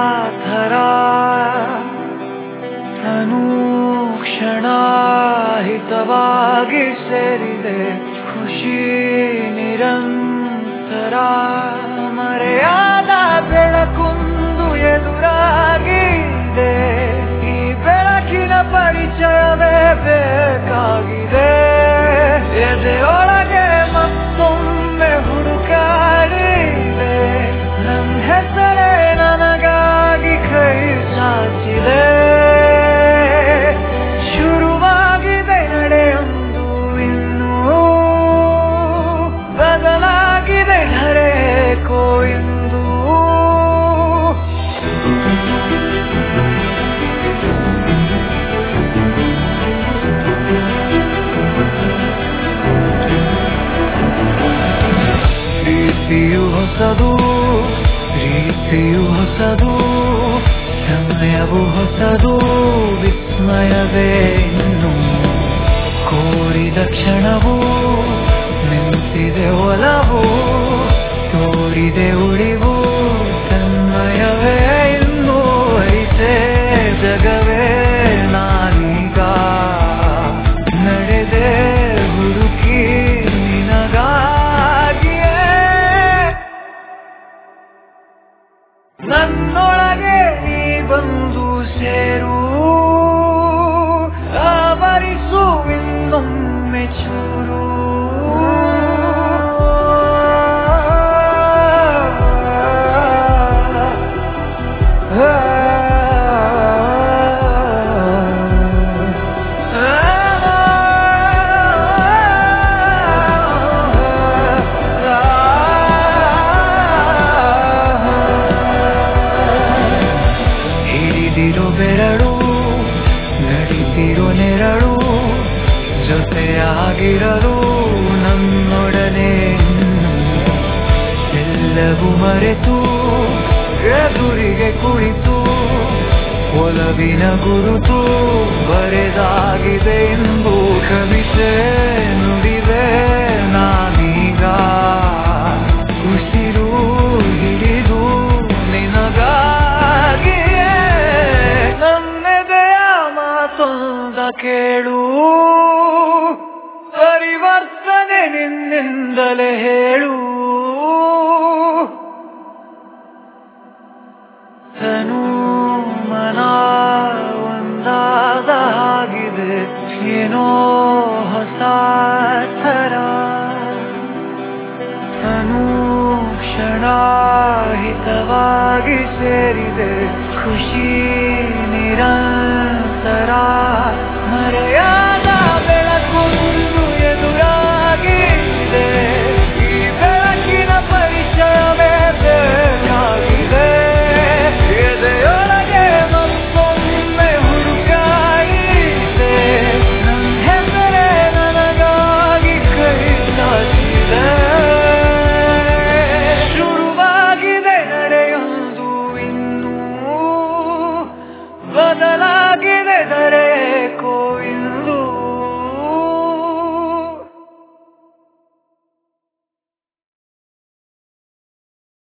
ಥರ ಅನುಕ್ಷಣ ಹಿತವಾಗಿ ಸೇರಿದೆ ಖುಷಿ ನಿರಂತರ ಮರೆಯಾದ ಬೆಳಕುಂದು ಎದುರಾಗಿದೆ ಈ ಬೆಳಕಿನ ಪರಿಚಯವೇ ಬೇಕಾಗಿದೆ ಎದೆಯೊಳಗೆ ಮತ್ತೊಮ್ಮೆ ಹುಡುಕಾಡಿದೆ ನನ್ನ ಹೆಸರೇ ನನಗಾಗಿ ಕೈ ಚಾಚಿದೆ ಶುರುವಾಗಿದೆ ನಡೆಯೊಂದು ಇನ್ನೂ ಬದಲಾಗಿದೆ ಧರೆಕೋ ಇಂದು ಪ್ರೀತಿಯು ಹೊಸದು ರೀತಿಯು ಹೊಸದು ಸಮಯವು ಹೊಸದು ವಿಸ್ಮಯವೇ ಇನ್ನು ಕೋರಿದ ಕ್ಷಣವು ನಿಂತಿದೆ ಒಲವು ತೋರಿದೆ ಉಳಿವು ತನ್ಮಯವೇ ಇನ್ನು ಐತೆ ಜಗವೇ ನಾನೀಗ ನಡೆದೆ ಹುಡುಕಿ ನಿನಗಾಗಿಯೇ ನನ್ನೊಳಗೆ ನೀ ಬಂದು ಸೇರು ಆವರಿಸು ಇನ್ನೊಮ್ಮೆ ಚೂರು ಹಿಡಿದಿರೋ ಬೆರಳು ನಡಿತಿರೋ ನೆರಳು ಜೊತೆಯಾಗಿರಲು ನನ್ನೊಡನೆ ಎಲ್ಲವೂ ಮರೆತು ಎದುರಿಗೆ ಕುಳಿತು ಒಲವಿನ ಗುರುತು ಬರೆದಾಗಿದೆ ಎಂದು ಕವಿತೆ ನುಡಿದೆ ನಾನೀಗ ಉಸಿರು ಹಿಡಿದು ನಿನಗಾಗಿಯೇ ನನ್ನೆದೆಯ ಮಾತೊಂದ ಕೇಳು ಪರಿವರ್ತನೆ ನಿನ್ನಿಂದಲೇ ಹೇಳು ತನು ಮನ ಒಂದಾದ ಹಾಗಿದೆ ಏನೋ ಹೊಸ ಥರ ಅನುಕ್ಷಣ ಹಿತವಾಗಿ ಸೇರಿದೆ ಖುಷಿ ನಿರಂತರ